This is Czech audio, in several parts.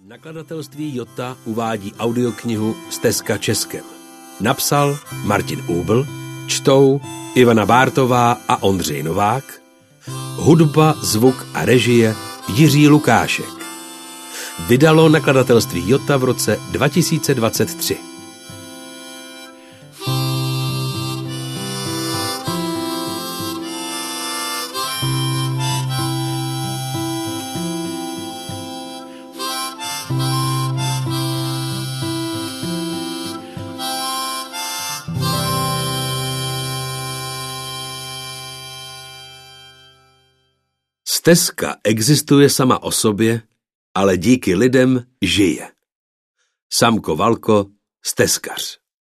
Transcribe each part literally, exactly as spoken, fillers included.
Nakladatelství Jota uvádí audioknihu Stezka Českem. Napsal Martin Úbl, čtou Ivana Bártová a Ondřej Novák, hudba, zvuk a režie Jiří Lukášek. Vydalo nakladatelství Jota v roce dva tisíce dvacet tři. Stezka existuje sama o sobě, ale díky lidem žije. Samko Valko, stezkař.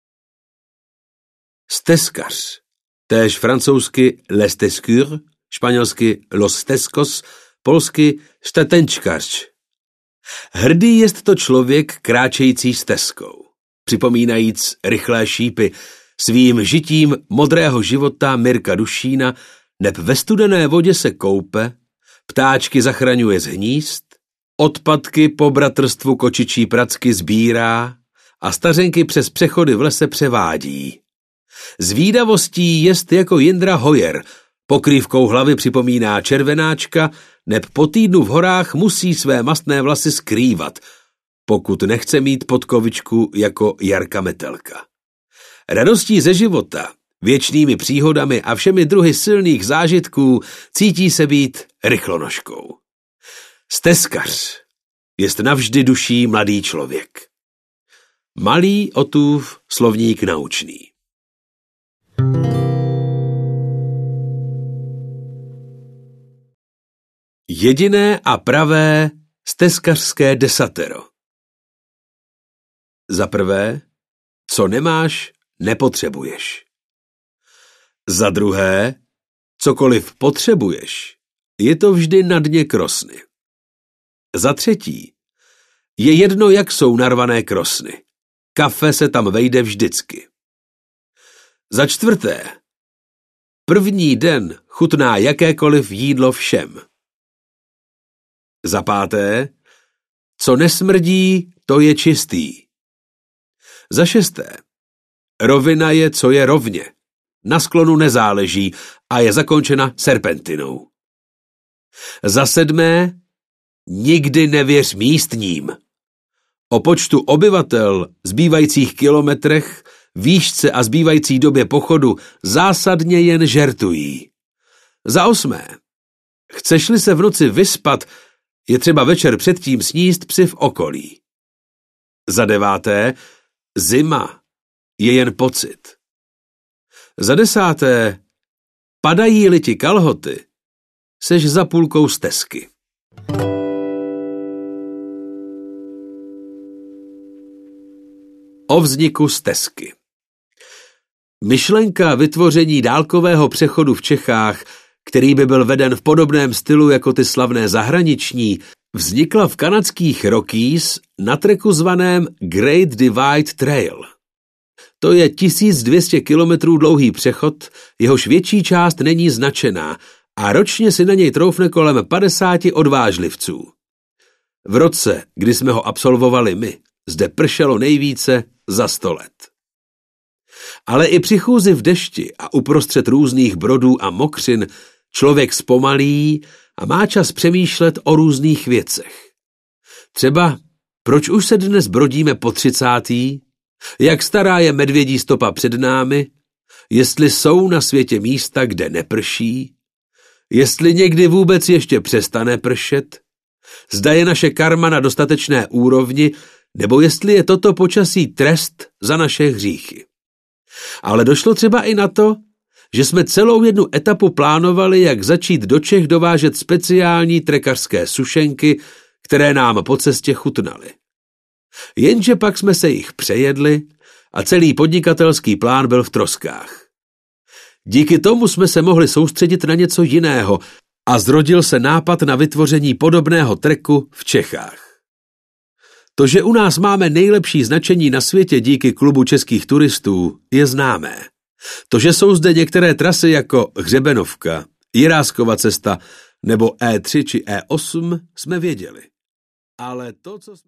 Stezkař, též francouzsky les stezcures, španělsky los stezcos, polsky štatenčkař. Hrdý jest to člověk kráčející stezkou, připomínajíc rychlé šípy svým žitím modrého života Mirka Dušína, neb ve studené vodě se koupe, ptáčky zachraňuje z hnízd, odpadky po bratrstvu kočičí pracky sbírá a stařenky přes přechody v lese převádí. Zvídavostí jest jako Jindra Hojer, pokrývkou hlavy připomíná červenáčka, neb po týdnu v horách musí své mastné vlasy skrývat, pokud nechce mít podkovičku jako Jarka Metelka. Radostí ze života, věčnými příhodami a všemi druhy silných zážitků cítí se být rychlonožkou. Stezkař jest navždy duší mladý člověk. Malý Otův slovník naučný. Jediné a pravé stezkařské desatero. Za prvé, co nemáš, nepotřebuješ. Za druhé, cokoliv potřebuješ, je to vždy na dně krosny. Za třetí, je jedno, jak jsou narvané krosny. Kafe se tam vejde vždycky. Za čtvrté, první den chutná jakékoliv jídlo všem. Za páté, co nesmrdí, to je čistý. Za šesté, rovina je, co je rovně. Na sklonu nezáleží a je zakončena serpentinou. Za sedmé, nikdy nevěř místním. O počtu obyvatel, zbývajících kilometrech, výšce a zbývající době pochodu zásadně jen žertují. Za osmé, chceš-li se v noci vyspat, je třeba večer předtím sníst psy v okolí. Za deváté, zima je jen pocit. Za desáté, padají-li ti kalhoty, seš za půlkou stezky. O vzniku stezky. Myšlenka vytvoření dálkového přechodu v Čechách, který by byl veden v podobném stylu jako ty slavné zahraniční, vznikla v kanadských Rockies na treku zvaném Great Divide Trail. To je tisíc dvě stě kilometrů dlouhý přechod, jehož větší část není značená a ročně si na něj troufne kolem padesáti odvážlivců. V roce, kdy jsme ho absolvovali my, zde pršelo nejvíce za sto let. Ale i při chůzi v dešti a uprostřed různých brodů a mokřin člověk zpomalí a má čas přemýšlet o různých věcech. Třeba, proč už se dnes brodíme po třicátý? Jak stará je medvědí stopa před námi? Jestli jsou na světě místa, kde neprší? Jestli někdy vůbec ještě přestane pršet? Zda je naše karma na dostatečné úrovni, nebo jestli je toto počasí trest za naše hříchy? Ale došlo třeba i na to, že jsme celou jednu etapu plánovali, jak začít do Čech dovážet speciální trekařské sušenky, které nám po cestě chutnaly. Jenže pak jsme se jich přejedli a celý podnikatelský plán byl v troskách. Díky tomu jsme se mohli soustředit na něco jiného a zrodil se nápad na vytvoření podobného treku v Čechách. To, že u nás máme nejlepší značení na světě díky klubu českých turistů, je známé. To, že jsou zde některé trasy jako Hřebenovka, Jiráskova cesta nebo E tři či E osm, jsme věděli. Ale to, co jsme...